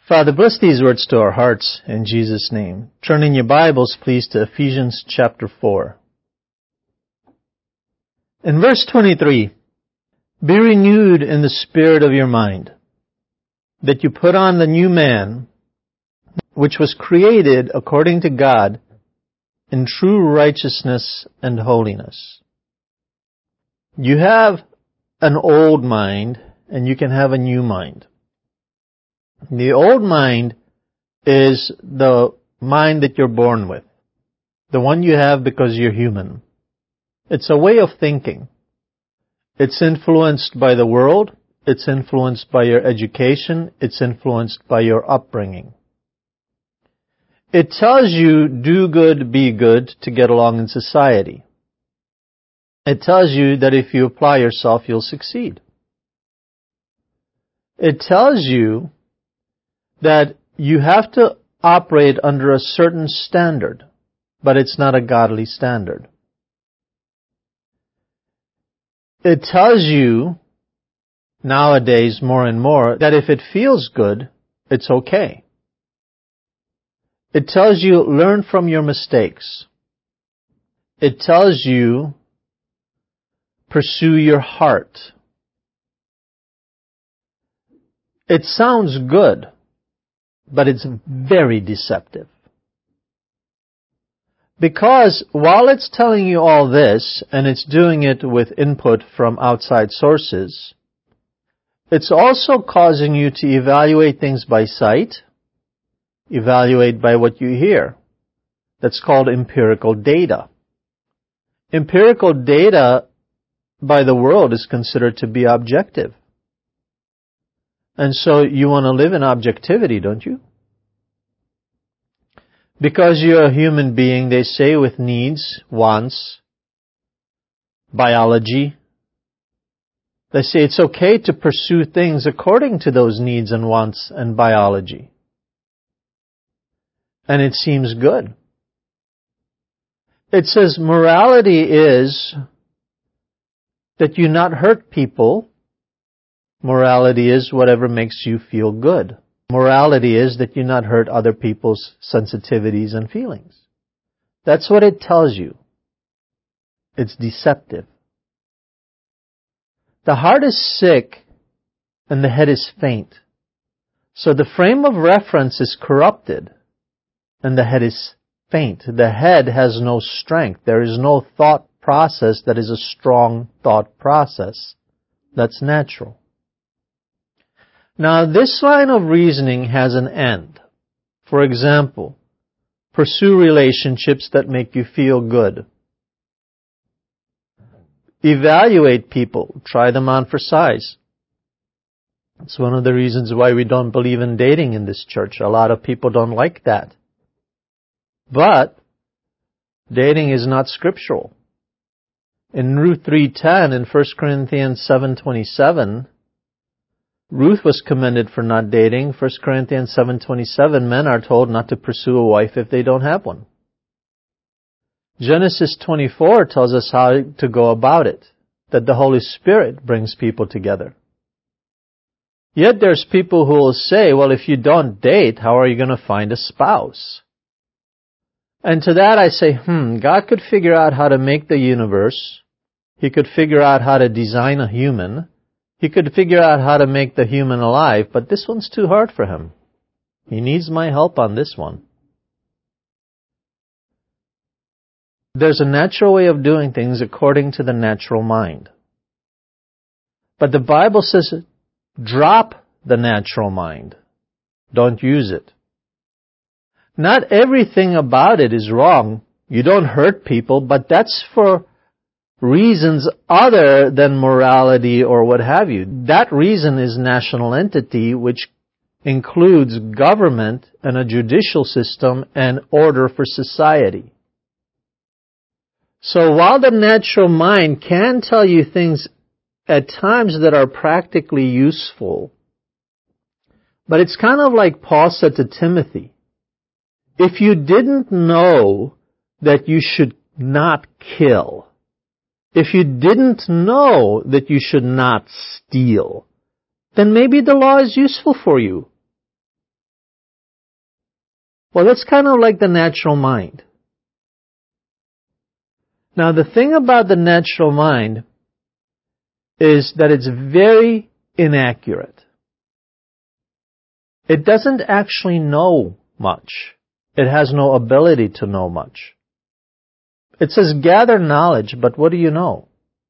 Father, bless these words to our hearts in Jesus' name. Turn in your Bibles, please, to Ephesians chapter 4. In verse 23, be renewed in the spirit of your mind, that you put on the new man, which was created according to God in true righteousness and holiness. You have an old mind, and you can have a new mind. The old mind is the mind that you're born with, the one you have because you're human. It's a way of thinking. It's influenced by the world, it's influenced by your education, it's influenced by your upbringing. It tells you, do good, be good, to get along in society. It tells you that if you apply yourself, you'll succeed. It tells you that you have to operate under a certain standard, but it's not a godly standard. It tells you, nowadays more and more, that if it feels good, it's okay. It tells you, learn from your mistakes. It tells you, pursue your heart. It sounds good, but it's very deceptive. Because while it's telling you all this, and it's doing it with input from outside sources, it's also causing you to evaluate things by sight, evaluate by what you hear. That's called empirical data. Empirical data by the world is considered to be objective. And so you want to live in objectivity, don't you? Because you're a human being, they say, with needs, wants, biology. They say it's okay to pursue things according to those needs and wants and biology. And it seems good. It says morality is that you not hurt people. Morality is whatever makes you feel good. Morality is that you not hurt other people's sensitivities and feelings. That's what it tells you. It's deceptive. The heart is sick and the head is faint. So the frame of reference is corrupted and the head is faint. The head has no strength. There is no thought process that is a strong thought process. That's natural. Now, this line of reasoning has an end. For example, pursue relationships that make you feel good. Evaluate people. Try them on for size. It's one of the reasons why we don't believe in dating in this church. A lot of people don't like that. But dating is not scriptural. In Ruth 3:10, in 1 Corinthians 7:27, Ruth was commended for not dating. 1 Corinthians 7:27, men are told not to pursue a wife if they don't have one. Genesis 24 tells us how to go about it, that the Holy Spirit brings people together. Yet there's people who will say, well, if you don't date, how are you going to find a spouse? And to that I say, God could figure out how to make the universe. He could figure out how to design a human. He could figure out how to make the human alive, but this one's too hard for him. He needs my help on this one. There's a natural way of doing things according to the natural mind. But the Bible says, drop the natural mind. Don't use it. Not everything about it is wrong. You don't hurt people, but that's for reasons other than morality or what have you. That reason is national entity, which includes government and a judicial system and order for society. So while the natural mind can tell you things at times that are practically useful, but it's kind of like Paul said to Timothy, if you didn't know that you should not kill, if you didn't know that you should not steal, then maybe the law is useful for you. Well, that's kind of like the natural mind. Now, the thing about the natural mind is that it's very inaccurate. It doesn't actually know much. It has no ability to know much. It says gather knowledge, but what do you know?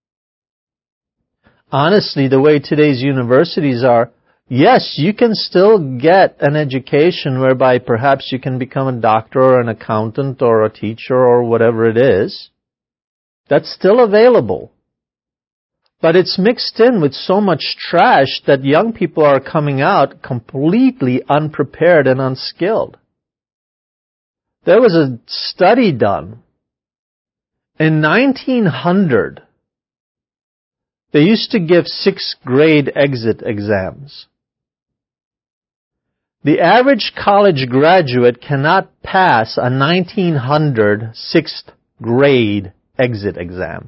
Honestly, the way today's universities are, yes, you can still get an education whereby perhaps you can become a doctor or an accountant or a teacher or whatever it is. That's still available. But it's mixed in with so much trash that young people are coming out completely unprepared and unskilled. There was a study done. In 1900, they used to give 6th grade exit exams. The average college graduate cannot pass a 1900 6th grade exit exam.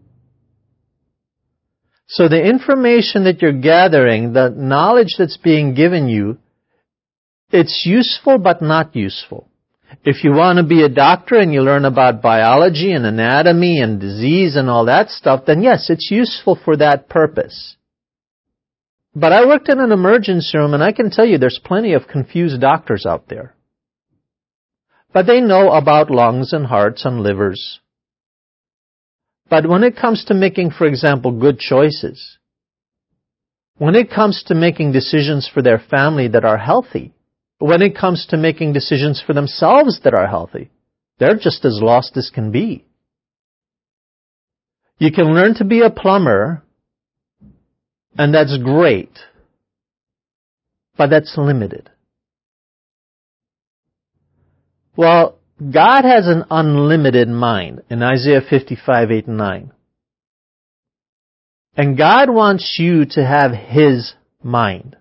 So the information that you're gathering, the knowledge that's being given you, it's useful but not useful. If you want to be a doctor and you learn about biology and anatomy and disease and all that stuff, then yes, it's useful for that purpose. But I worked in an emergency room and I can tell you there's plenty of confused doctors out there. But they know about lungs and hearts and livers. But when it comes to making, for example, good choices, when it comes to making decisions for their family that are healthy, when it comes to making decisions for themselves that are healthy, they're just as lost as can be. You can learn to be a plumber, and that's great, but that's limited. Well, God has an unlimited mind in Isaiah 55:8-9. And God wants you to have His mind.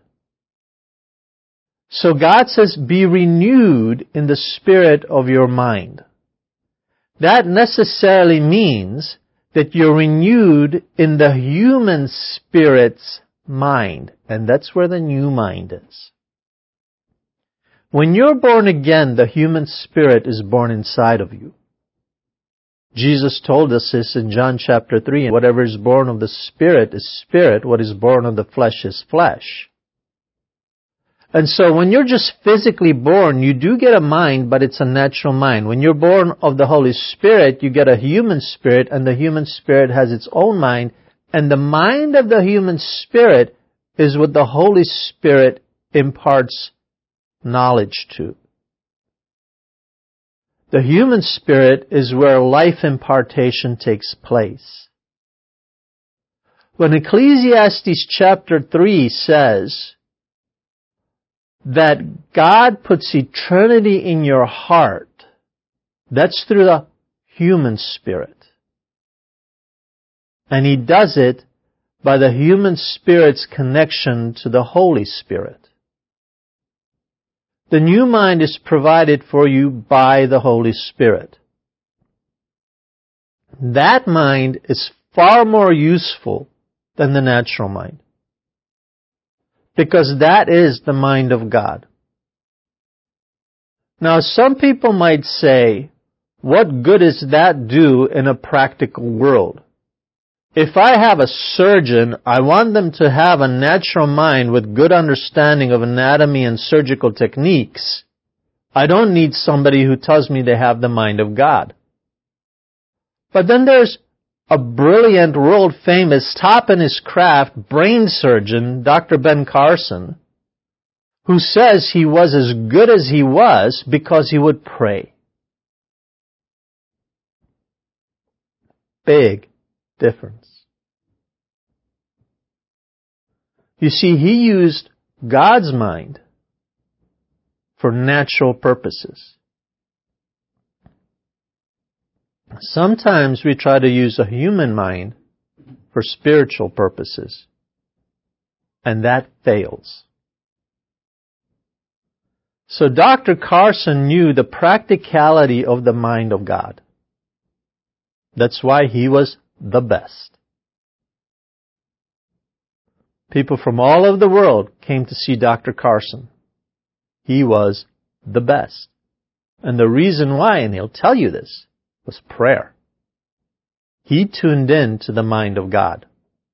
So God says, be renewed in the spirit of your mind. That necessarily means that you're renewed in the human spirit's mind. And that's where the new mind is. When you're born again, the human spirit is born inside of you. Jesus told us this in John chapter 3, whatever is born of the Spirit is spirit, what is born of the flesh is flesh. And so when you're just physically born, you do get a mind, but it's a natural mind. When you're born of the Holy Spirit, you get a human spirit, and the human spirit has its own mind, and the mind of the human spirit is what the Holy Spirit imparts knowledge to. The human spirit is where life impartation takes place. When Ecclesiastes chapter 3 says that God puts eternity in your heart, that's through the human spirit. And He does it by the human spirit's connection to the Holy Spirit. The new mind is provided for you by the Holy Spirit. That mind is far more useful than the natural mind, because that is the mind of God. Now, some people might say, what good does that do in a practical world? If I have a surgeon, I want them to have a natural mind with good understanding of anatomy and surgical techniques. I don't need somebody who tells me they have the mind of God. But then there's a brilliant, world-famous, top in his craft brain surgeon, Dr. Ben Carson, who says he was as good as he was because he would pray. Big difference. You see, he used God's mind for natural purposes. Sometimes we try to use a human mind for spiritual purposes, and that fails. So Dr. Carson knew the practicality of the mind of God. That's why he was the best. People from all over the world came to see Dr. Carson. He was the best. And the reason why, and he'll tell you this, was prayer. He tuned in to the mind of God.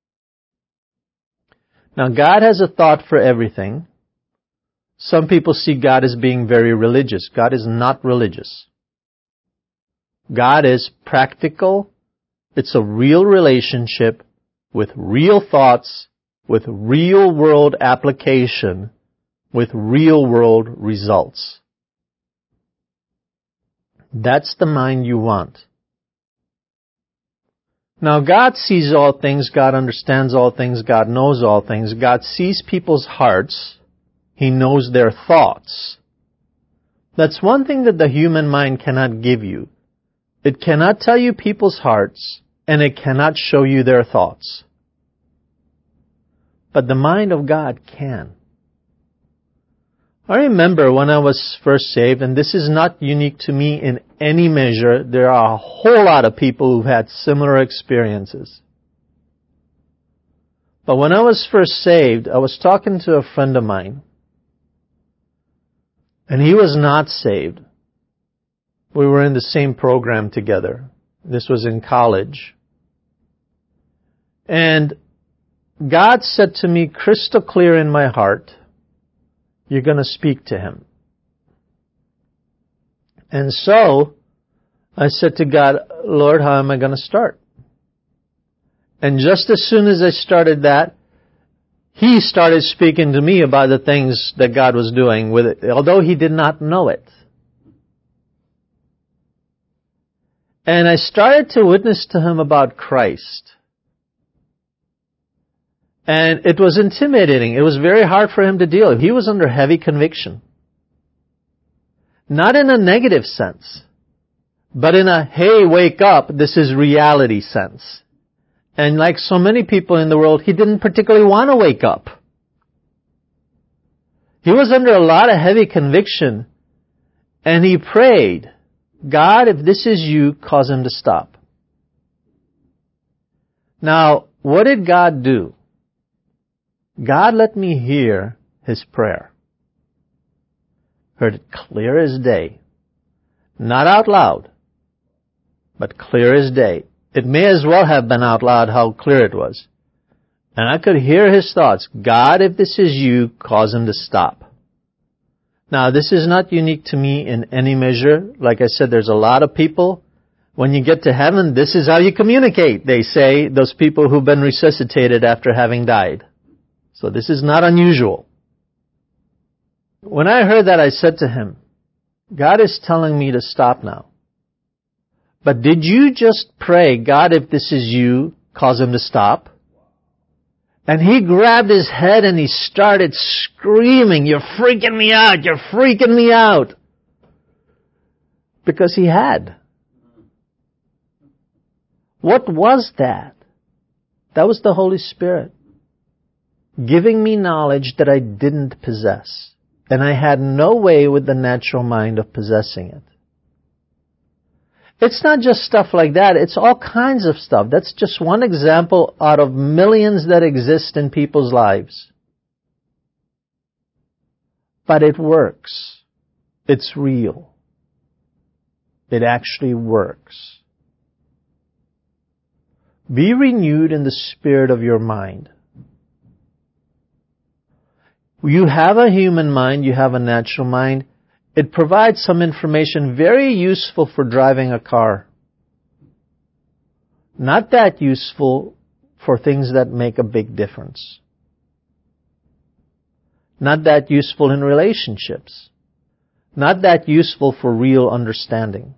Now, God has a thought for everything. Some people see God as being very religious. God is not religious. God is practical. It's a real relationship with real thoughts, with real world application, with real world results. That's the mind you want. Now, God sees all things, God understands all things, God knows all things. God sees people's hearts. He knows their thoughts. That's one thing that the human mind cannot give you. It cannot tell you people's hearts, and it cannot show you their thoughts. But the mind of God can. I remember when I was first saved, and this is not unique to me in any measure, there are a whole lot of people who've had similar experiences. But when I was first saved, I was talking to a friend of mine, and he was not saved. We were in the same program together. This was in college. And God said to me crystal clear in my heart, you're going to speak to him. And so, I said to God, Lord, how am I going to start? And just as soon as I started that, he started speaking to me about the things that God was doing with it, although he did not know it. And I started to witness to him about Christ. And it was intimidating. It was very hard for him to deal with. He was under heavy conviction. Not in a negative sense, but in a, hey, wake up, this is reality sense. And like so many people in the world, he didn't particularly want to wake up. He was under a lot of heavy conviction, and he prayed, God, if this is you, cause him to stop. Now, what did God do? God let me hear his prayer. Heard it clear as day. Not out loud, but clear as day. It may as well have been out loud how clear it was. And I could hear his thoughts. God, if this is you, cause him to stop. Now, this is not unique to me in any measure. Like I said, there's a lot of people. When you get to heaven, this is how you communicate, they say, those people who've been resuscitated after having died. So this is not unusual. When I heard that, I said to him, God is telling me to stop now. But did you just pray, God, if this is you, cause him to stop? And he grabbed his head and he started screaming, you're freaking me out, you're freaking me out. Because he had. What was that? That was the Holy Spirit giving me knowledge that I didn't possess. And I had no way with the natural mind of possessing it. It's not just stuff like that. It's all kinds of stuff. That's just one example out of millions that exist in people's lives. But it works. It's real. It actually works. Be renewed in the spirit of your mind. You have a human mind, you have a natural mind. It provides some information very useful for driving a car. Not that useful for things that make a big difference. Not that useful in relationships. Not that useful for real understanding.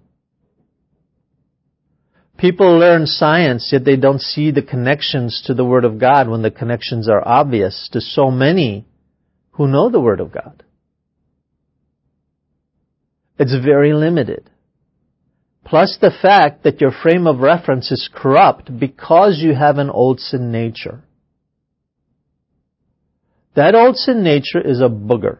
People learn science, yet they don't see the connections to the Word of God when the connections are obvious to so many who know the Word of God. It's very limited. Plus the fact that your frame of reference is corrupt because you have an old sin nature. That old sin nature is a booger.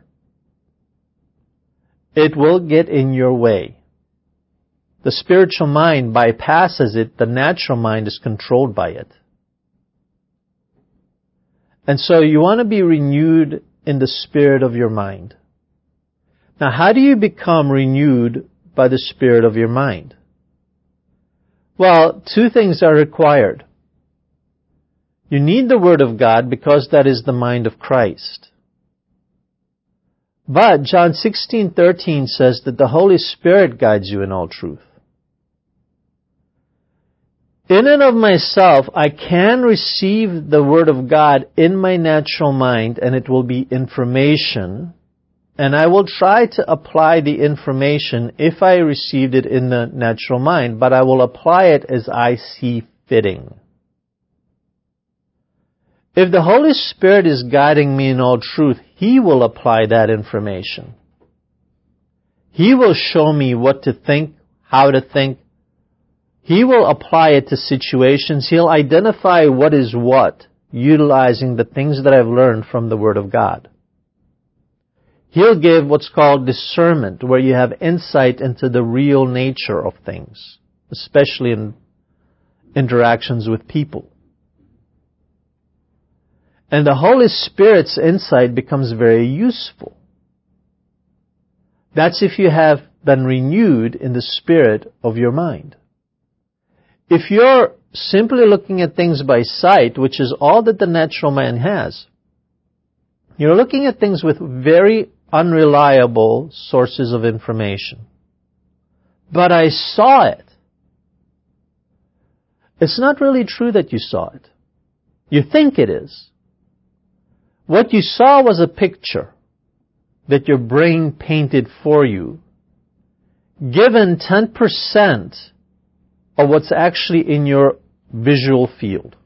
It will get in your way. The spiritual mind bypasses it. The natural mind is controlled by it. And so you want to be renewed in the spirit of your mind. Now, how do you become renewed by the spirit of your mind? Well, two things are required. You need the Word of God because that is the mind of Christ. But John 16:13 says that the Holy Spirit guides you in all truth. In and of myself, I can receive the Word of God in my natural mind, and it will be information, and I will try to apply the information if I received it in the natural mind, but I will apply it as I see fitting. If the Holy Spirit is guiding me in all truth, He will apply that information. He will show me what to think, how to think. He will apply it to situations. He'll identify what is what, utilizing the things that I've learned from the Word of God. He'll give what's called discernment, where you have insight into the real nature of things, especially in interactions with people. And the Holy Spirit's insight becomes very useful. That's if you have been renewed in the spirit of your mind. If you're simply looking at things by sight, which is all that the natural man has, you're looking at things with very unreliable sources of information. But I saw it. It's not really true that you saw it. You think it is. What you saw was a picture that your brain painted for you, given 10% of what's actually in your visual field.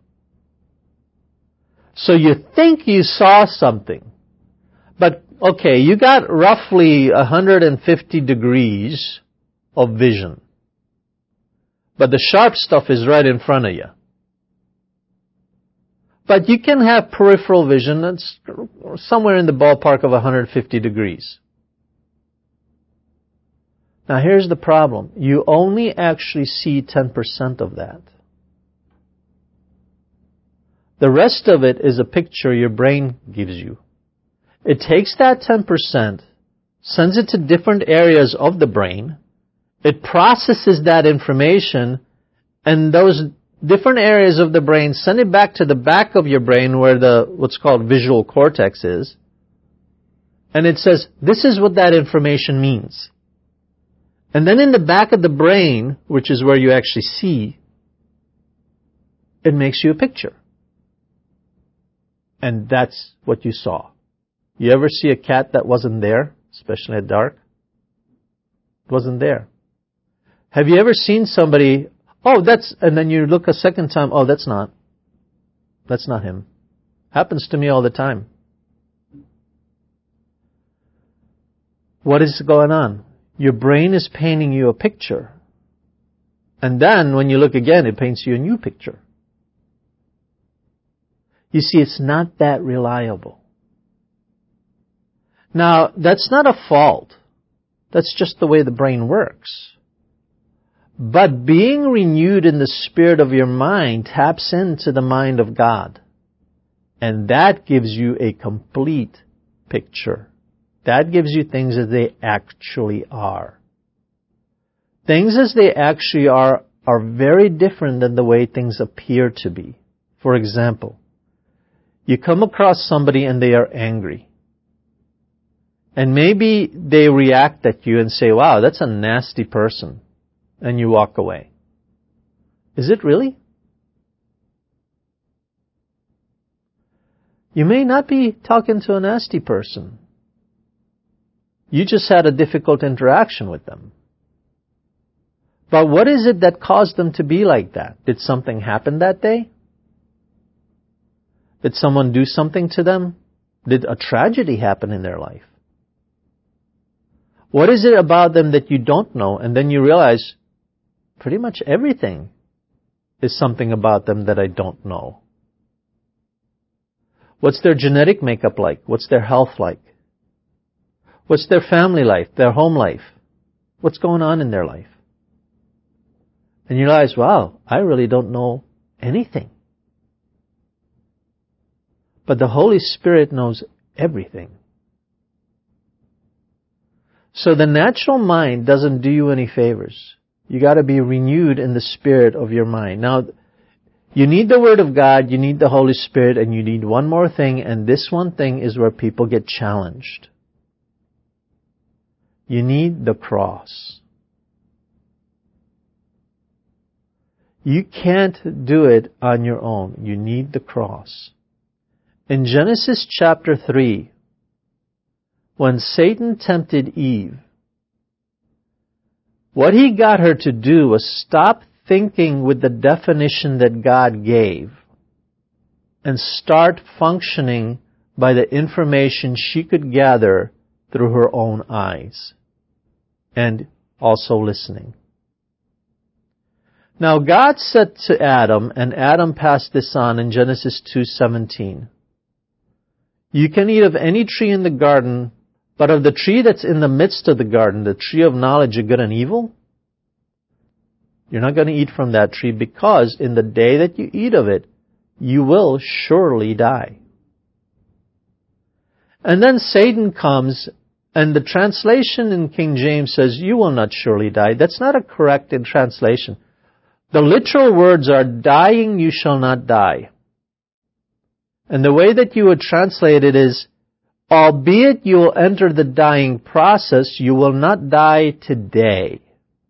So you think you saw something, but okay, you got roughly 150 degrees of vision, but the sharp stuff is right in front of you. But you can have peripheral vision that's somewhere in the ballpark of 150 degrees. Now here's the problem. You only actually see 10% of that. The rest of it is a picture your brain gives you. It takes that 10%, sends it to different areas of the brain, it processes that information, and those different areas of the brain send it back to the back of your brain where the what's called visual cortex is, and it says, this is what that information means. And then in the back of the brain, which is where you actually see, it makes you a picture. And that's what you saw. You ever see a cat that wasn't there, especially at dark? It wasn't there. Have you ever seen somebody, and then you look a second time, that's not him. Happens to me all the time. What is going on? Your brain is painting you a picture. And then, when you look again, it paints you a new picture. You see, it's not that reliable. Now, that's not a fault. That's just the way the brain works. But being renewed in the spirit of your mind taps into the mind of God. And that gives you a complete picture. That gives you things as they actually are. Things as they actually are very different than the way things appear to be. For example, you come across somebody and they are angry. And maybe they react at you and say, wow, that's a nasty person. And you walk away. Is it really? You may not be talking to a nasty person. You just had a difficult interaction with them. But what is it that caused them to be like that? Did something happen that day? Did someone do something to them? Did a tragedy happen in their life? What is it about them that you don't know? And then you realize pretty much everything is something about them that I don't know. What's their genetic makeup like? What's their health like? What's their family life, their home life? What's going on in their life? And you realize, wow, I really don't know anything. But the Holy Spirit knows everything. So the natural mind doesn't do you any favors. You got to be renewed in the spirit of your mind. Now, you need the Word of God, you need the Holy Spirit, and you need one more thing, and this one thing is where people get challenged. You need the cross. You can't do it on your own. You need the cross. In Genesis chapter 3, when Satan tempted Eve, what he got her to do was stop thinking with the definition that God gave and start functioning by the information she could gather through her own eyes and also listening. Now God said to Adam, and Adam passed this on in Genesis 2:17, you can eat of any tree in the garden, but of the tree that's in the midst of the garden, the tree of knowledge of good and evil, you're not going to eat from that tree, because in the day that you eat of it, you will surely die. And then Satan comes, and the translation in King James says, you will not surely die. That's not a correct translation. The literal words are, dying you shall not die. And the way that you would translate it is, albeit you will enter the dying process, you will not die today.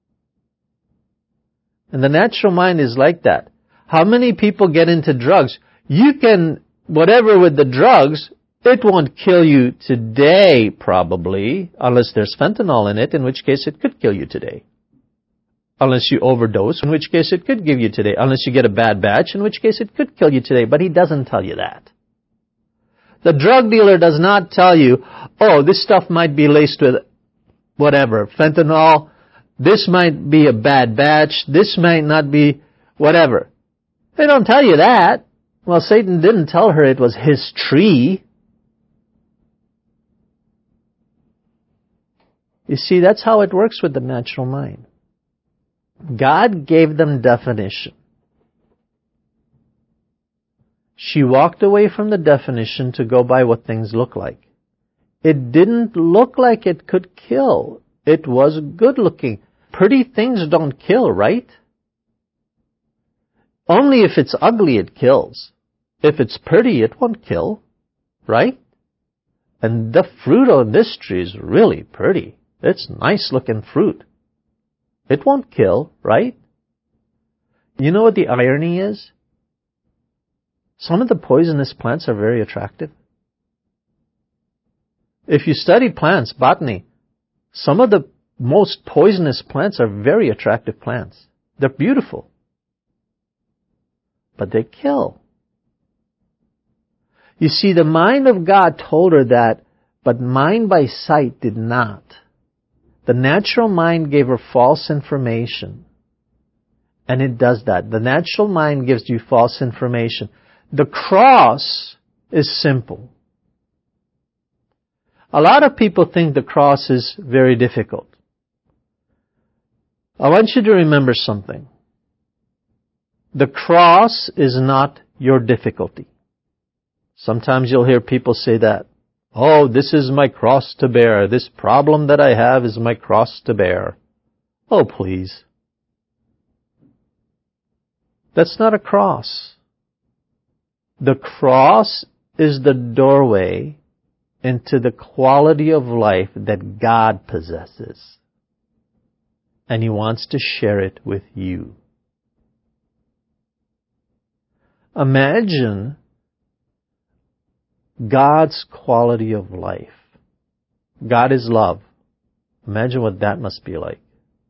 And the natural mind is like that. How many people get into drugs? You can, whatever with the drugs, it won't kill you today probably, unless there's fentanyl in it, in which case it could kill you today. Unless you overdose, in which case it could give you today. Unless you get a bad batch, in which case it could kill you today. But he doesn't tell you that. The drug dealer does not tell you, oh, this stuff might be laced with whatever, fentanyl. This might be a bad batch. This might not be whatever. They don't tell you that. Well, Satan didn't tell her it was his tree. You see, that's how it works with the natural mind. God gave them definition. She walked away from the definition to go by what things look like. It didn't look like it could kill. It was good looking. Pretty things don't kill, right? Only if it's ugly it kills. If it's pretty, it won't kill, right? And the fruit on this tree is really pretty. It's nice looking fruit. It won't kill, right? You know what the irony is? Some of the poisonous plants are very attractive. If you study plants, botany, some of the most poisonous plants are very attractive plants. They're beautiful. But they kill. You see, the mind of God told her that, but mind by sight did not. The natural mind gave her false information. And it does that. The natural mind gives you false information. The cross is simple. A lot of people think the cross is very difficult. I want you to remember something. The cross is not your difficulty. Sometimes you'll hear people say that. Oh, this is my cross to bear. This problem that I have is my cross to bear. Oh, please. That's not a cross. The cross is the doorway into the quality of life that God possesses. And He wants to share it with you. Imagine God's quality of life. God is love. Imagine what that must be like.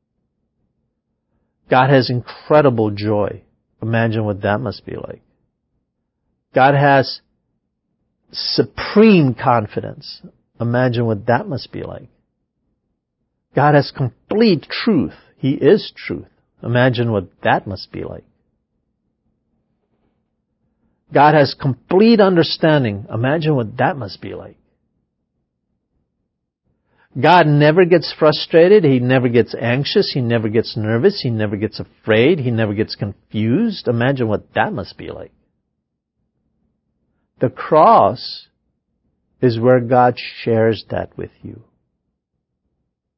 God has incredible joy. Imagine what that must be like. God has supreme confidence. Imagine what that must be like. God has complete truth. He is truth. Imagine what that must be like. God has complete understanding. Imagine what that must be like. God never gets frustrated. He never gets anxious. He never gets nervous. He never gets afraid. He never gets confused. Imagine what that must be like. The cross is where God shares that with you.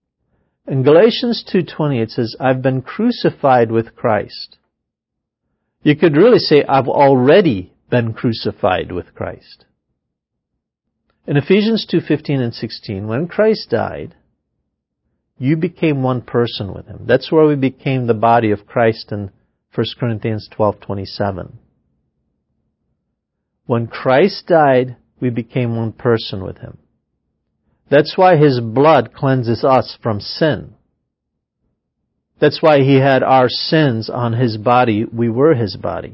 In Galatians 2:20 it says, I've been crucified with Christ. You could really say, I've already been crucified with Christ. In Ephesians 2:15 and 16, when Christ died, you became one person with Him. That's where we became the body of Christ in 1 Corinthians 12:27. When Christ died, we became one person with Him. That's why His blood cleanses us from sin. That's why He had our sins on His body. We were His body.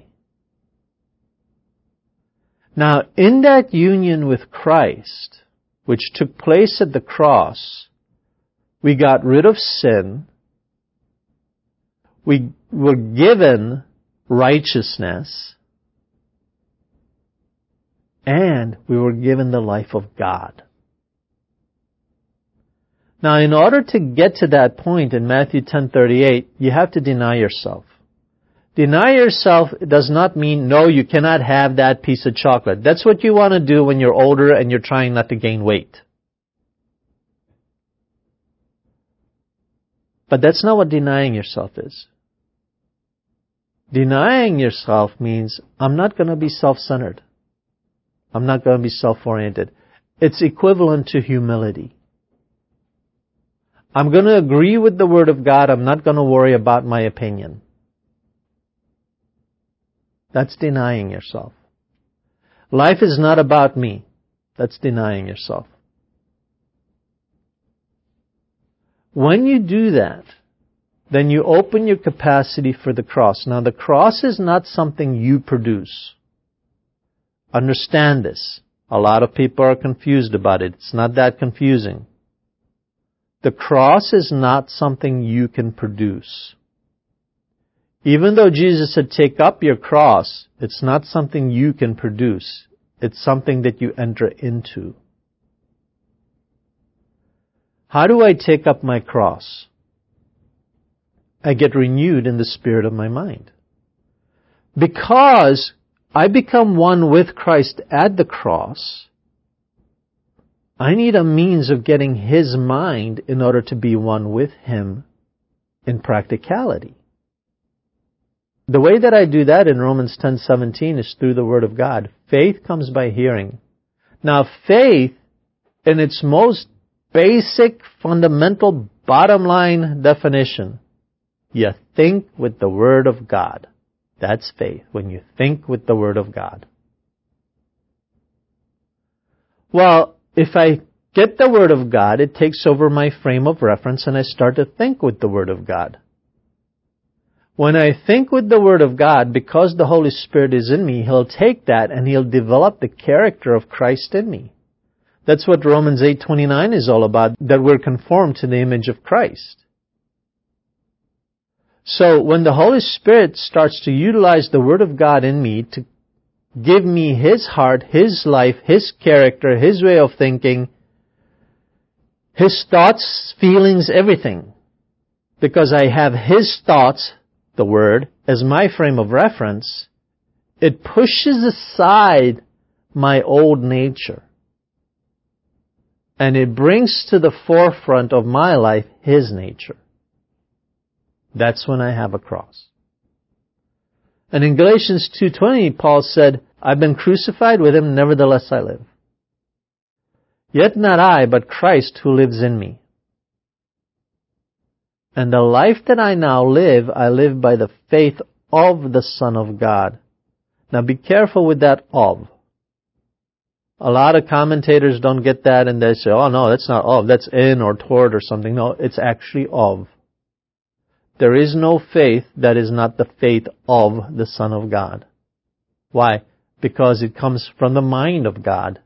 Now, in that union with Christ, which took place at the cross, we got rid of sin. We were given righteousness. And we were given the life of God. Now, in order to get to that point in Matthew 10:38, you have to deny yourself. Deny yourself does not mean, no, you cannot have that piece of chocolate. That's what you want to do when you're older and you're trying not to gain weight. But that's not what denying yourself is. Denying yourself means, I'm not going to be self-centered. I'm not going to be self-oriented. It's equivalent to humility. I'm going to agree with the Word of God. I'm not going to worry about my opinion. That's denying yourself. Life is not about me. That's denying yourself. When you do that, then you open your capacity for the cross. Now, the cross is not something you produce. Understand this. A lot of people are confused about it. It's not that confusing. The cross is not something you can produce. Even though Jesus said, take up your cross, it's not something you can produce. It's something that you enter into. How do I take up my cross? I get renewed in the spirit of my mind. Because I become one with Christ at the cross, I need a means of getting His mind in order to be one with Him in practicality. The way that I do that in Romans 10:17 is through the Word of God. Faith comes by hearing. Now, faith, in its most basic, fundamental, bottom line definition, you think with the Word of God. That's faith, when you think with the Word of God. Well, if I get the Word of God, it takes over my frame of reference and I start to think with the Word of God. When I think with the Word of God, because the Holy Spirit is in me, He'll take that and He'll develop the character of Christ in me. That's what Romans 8:29 is all about, that we're conformed to the image of Christ. So when the Holy Spirit starts to utilize the Word of God in me to give me His heart, His life, His character, His way of thinking, His thoughts, feelings, everything, because I have His thoughts, the Word, as my frame of reference, it pushes aside my old nature. And it brings to the forefront of my life His nature. That's when I have a cross. And in Galatians 2:20, Paul said, I've been crucified with Him, nevertheless I live. Yet not I, but Christ who lives in me. And the life that I now live, I live by the faith of the Son of God. Now be careful with that of. A lot of commentators don't get that and they say, oh no, that's not of, that's in or toward or something. No, it's actually of. There is no faith that is not the faith of the Son of God. Why? Because it comes from the mind of God.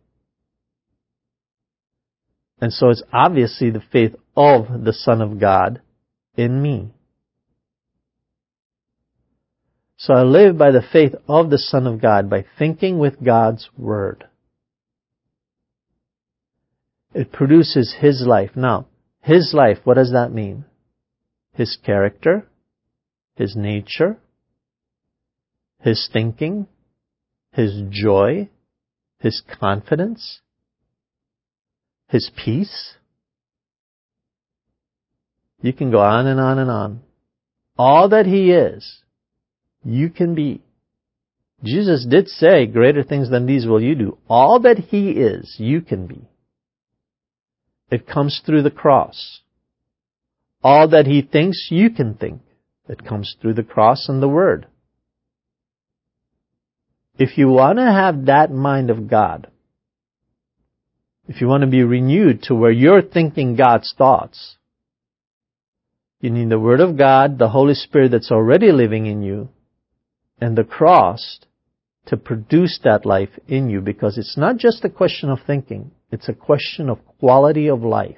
And so it's obviously the faith of the Son of God in me. So I live by the faith of the Son of God, by thinking with God's Word. It produces His life. Now, His life, what does that mean? His character, His nature, His thinking, His joy, His confidence, His peace. You can go on and on and on. All that He is, you can be. Jesus did say, greater things than these will you do. All that He is, you can be. It comes through the cross. All that He thinks, you can think. It comes through the cross and the Word. If you want to have that mind of God, if you want to be renewed to where you're thinking God's thoughts, you need the Word of God, the Holy Spirit that's already living in you, and the cross to produce that life in you, because it's not just a question of thinking, it's a question of quality of life.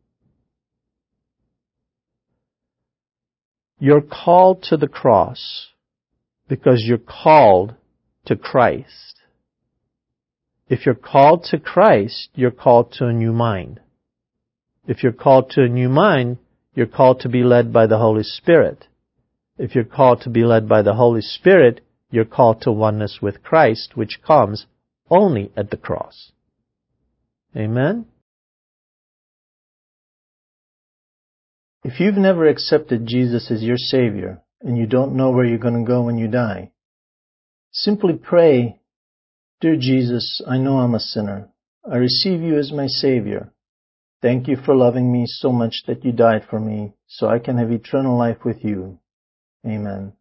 You're called to the cross because you're called to Christ. If you're called to Christ, you're called to a new mind. If you're called to a new mind, you're called to be led by the Holy Spirit. If you're called to be led by the Holy Spirit, you're called to oneness with Christ, which comes only at the cross. Amen? If you've never accepted Jesus as your Savior, and you don't know where you're going to go when you die, simply pray, Dear Jesus, I know I'm a sinner. I receive you as my Savior. Thank you for loving me so much that you died for me, so I can have eternal life with you. Amen.